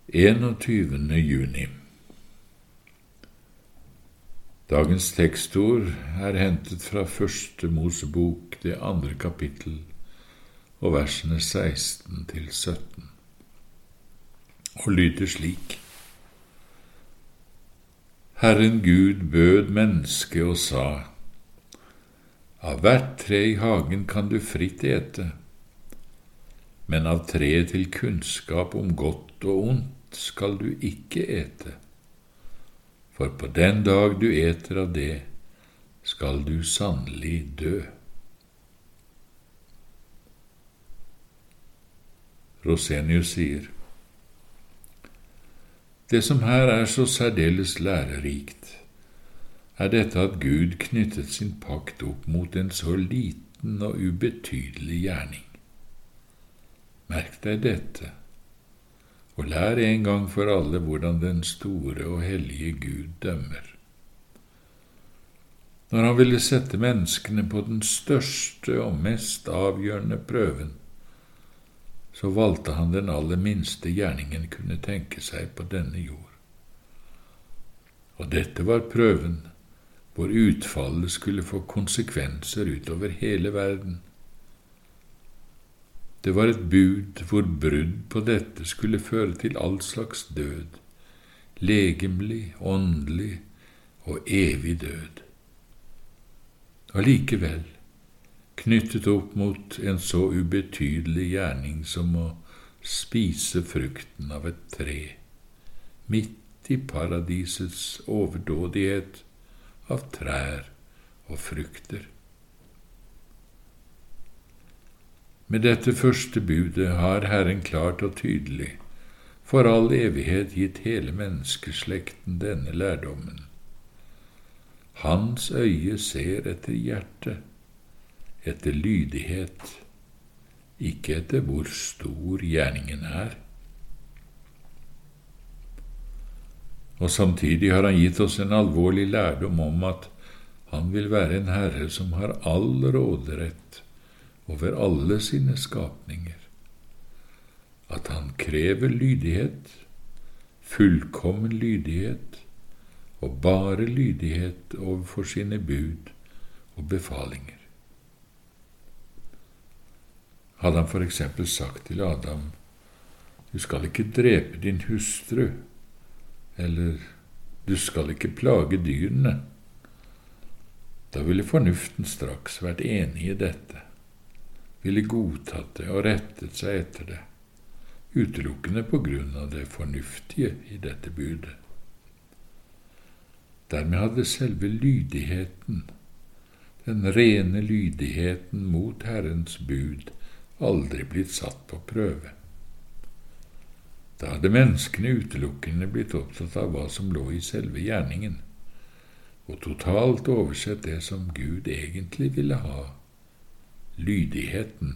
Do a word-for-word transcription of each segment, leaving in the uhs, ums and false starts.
enogtyvende juni. Dagens tekstord er hentet fra Første Mosebok, det andre kapittel, og versene seksten til sytten, og lyder slik: Herren Gud bød mennesket og sa: Av hvert tre i hagen kan du fritt ete, men av treet til kunnskap om godt og ondt skal du ikke ete, for på den dag du eter av det, skal du sannelig dø. Rosenius sier: Det som her er så særdeles lærerikt, er dette at Gud knyttet sin pakt opp mot en så liten og ubetydelig gjerning. Merk deg dette, og lær en gang for alle hvordan den store og hellige Gud dømmer. Når han ville sette menneskene på den største og mest avgjørende prøven, så valgte han den aller minste gjerningen kunne tenke seg på denne jord. Og dette var prøven, hvor utfallet skulle få konsekvenser utover hele verden. Det var et bud hvor brudd på dette skulle føre til all slags død, legemlig, åndelig og evig død. Og likevel, knyttet opp mot en så ubetydelig gjerning som å spise frukten av et tre, midt i paradisets overdådighet av trær og frukter. Med dette første budet har Herren klart og tydelig for all evighet gitt hele menneskeslekten denne lærdommen. Hans øye ser etter hjertet, etter lydighet, ikke etter hvor stor gjerningen er. Og samtidig har han gitt oss en alvorlig lærdom om at han vil være en herre som har all råderett over alle sine skapninger, at han krever lydighet, fullkommen lydighet, og bare lydighet overfor sine bud og befalinger. Hadde han for eksempel sagt til Adam: Du skal ikke drepe din hustru, eller du skal ikke plage dyrene, da ville fornuften straks vært enig i dette, ville godtatt det og rettet seg etter det, utelukkende på grunn av det fornuftige i dette budet. Dermed hadde selve lydigheten, den rene lydigheten mot Herrens bud, aldri blitt satt på prøve. Da hadde menneskene utelukkende blitt opptatt av hva som lå i selve gjerningen, og totalt oversett det som Gud egentlig ville ha, lydigheten.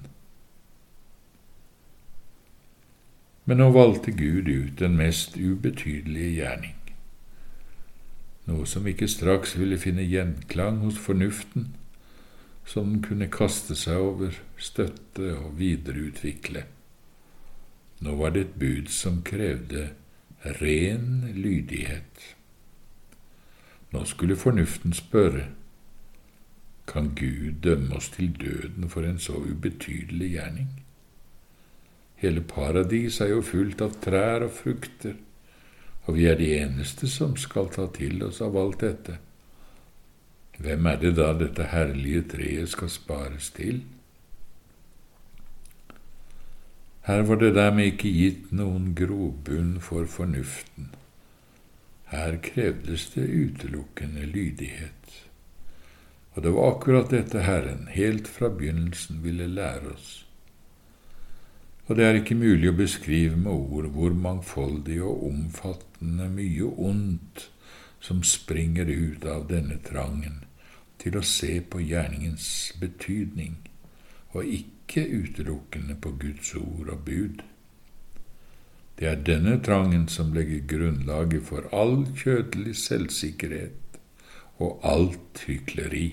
Men nå valgte Gud ut den mest ubetydelige gjerning, noe som ikke straks ville finne gjenklang hos fornuften, som den kunne kaste seg over, støtte og videreutvikle. Nå var det et bud som krevde ren lydighet. Nå skulle fornuften spørre: Kan Gud dømme oss til døden for en så ubetydelig gjerning? Hele paradis er jo fullt av trær og frukter, og vi er de eneste som skal ta til oss av alt dette. Hvem er det da dette herlige treet skal spares til? Her var det dermed ikke gitt noen grobunn for fornuften. Her krevdes det utelukkende lydighet. Og det var akkurat dette Herren helt fra begynnelsen ville lære oss. Og det er ikke mulig å beskrive med ord hvor mangfoldig og omfattende mye ondt som springer ut av denne trangen til å se på gjerningens betydning, og ikke utelukkende på Guds ord og bud. Det er denne trangen som legger grunnlaget for all kjødelig selvsikkerhet og alt hykleri.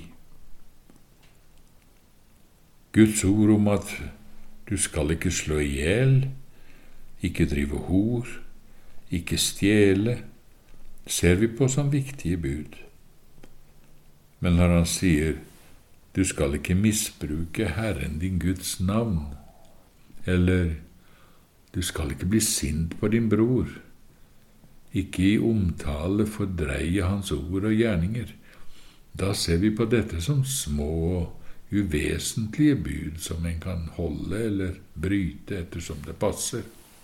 Guds ord om at du skal ikke slå ihjel, ikke drive hor, ikke stjele, ser vi på som viktige bud. Men når han sier, du skal ikke misbruke Herren din Guds navn, eller du skal ikke bli sint på din bror, ikke i omtale fordreie hans ord og gjerninger, da ser vi på dette som små og uvesentlige bud som en kan holde eller bryte ettersom det passer.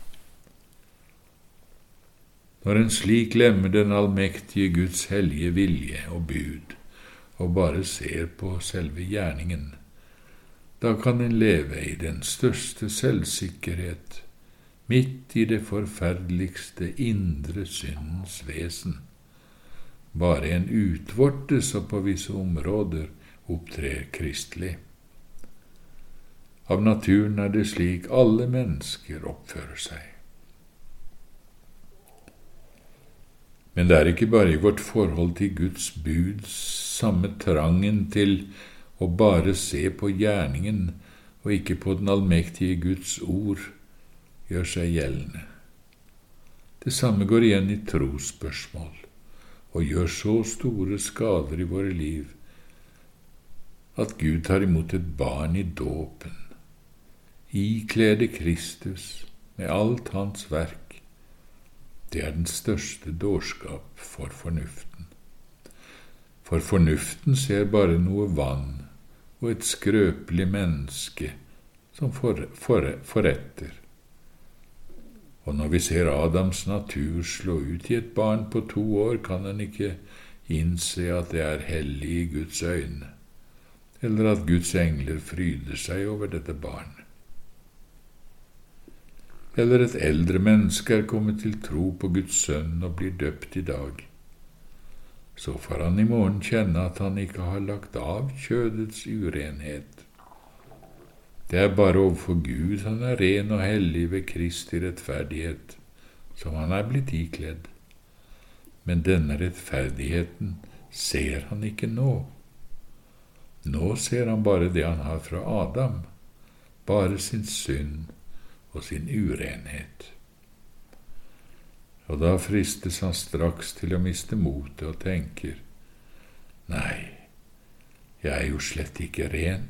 Når en slik glemmer den allmektige Guds hellige vilje og bud, og bare ser på selve gjerningen, da kan en leve i den største selvsikkerhet, midt i det forferdeligste indre syndens vesen. Bare en utvorte som på visse områder opptrer kristelig. Av naturen er det slik alle mennesker oppfører seg. Men det er ikke bare i vårt forhold til Guds bud samme trangen til å bare se på gjerningen og ikke på den allmektige Guds ord gjør seg gjeldende. Det samme går igjen i trosspørsmål og gjør så store skader i våre liv at Gud tar imot et barn i dåpen, ikledde Kristus med alt hans verk. Det er den største dårskap for fornuften. For fornuften ser bare noe vann og et skrøpelig menneske som for, for, forretter. Og når vi ser Adams natur slå ut i et barn på to år, kan en ikke innse at det er hellig i Guds øyne, eller at Guds engler fryder seg over dette barnet. Eller et eldre menneske er kommet til tro på Guds sønn og blir døpt i dag. Så får han i morgen kjenne at han ikke har lagt av kjødets urenhet. Det er bare overfor Gud han er ren og hellig ved Kristi rettferdighet, som han er blitt ikledd. Men denne rettferdigheten ser han ikke nå. Nå ser han bare det han har fra Adam, bare sin synd og sin urenhet. Og da fristes han straks til å miste motet og tenker, nei, jeg er jo slett ikke ren.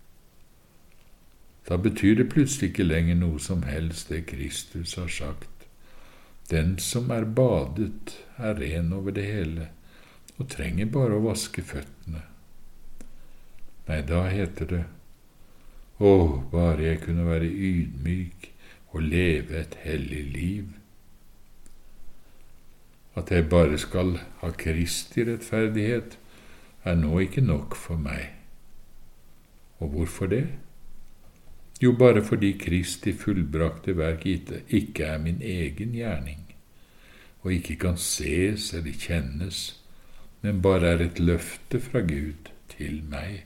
Da betyr det plutselig ikke lenger noe som helst det Kristus har sagt. Den som er badet er ren over det hele, og trenger bare å vaske føttene. Nei, da heter det, å, bare jeg kunne være ydmyk og leve et hellig liv. At jeg bare skal ha Kristi rettferdighet, er nå ikke nok for meg. Og hvorfor det? Jo, bare fordi Kristi fullbrakte verk ikke er min egen gjerning, og ikke kan ses eller kjennes, men bare er et løfte fra Gud til meg.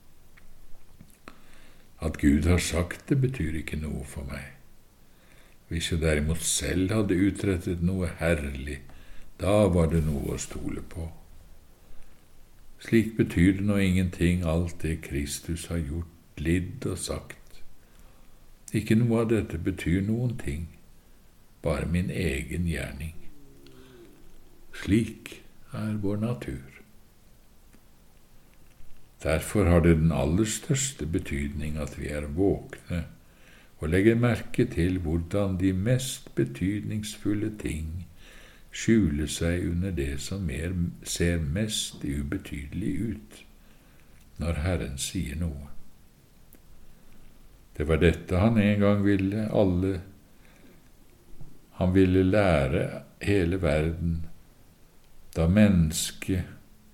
At Gud har sagt det, betyr ikke noe for meg. Hvis jeg derimot selv hadde utrettet noe herlig, da var det noe å stole på. Slik betyr det nå ingenting alt det Kristus har gjort, lidd og sagt. Ikke noe av dette betyr noen ting, bare min egen gjerning. Slik er vår natur. Derfor har det den aller største betydning at vi er våkne og legger merke til hvordan de mest betydningsfulle ting skjuler seg under det som mer, ser mest ubetydelig ut, når Herren sier noe. Det var dette han en gang ville alle. Han ville lære hele verden, da mennesket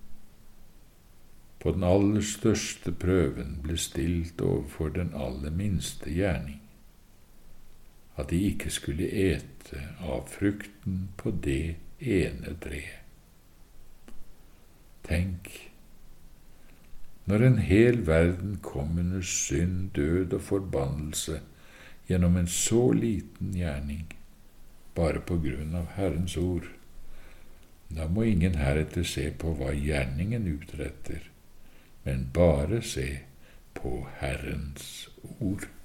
på den aller største prøven ble stilt overfor den aller minste gjerning, at de ikke skulle ete av frukten på det ene treet. Tenk, når en hel verden kom under synd, død og forbannelse gjennom en så liten gjerning, bare på grunn av Herrens ord, da må ingen heretter se på hva gjerningen utretter, men bare se på Herrens ord.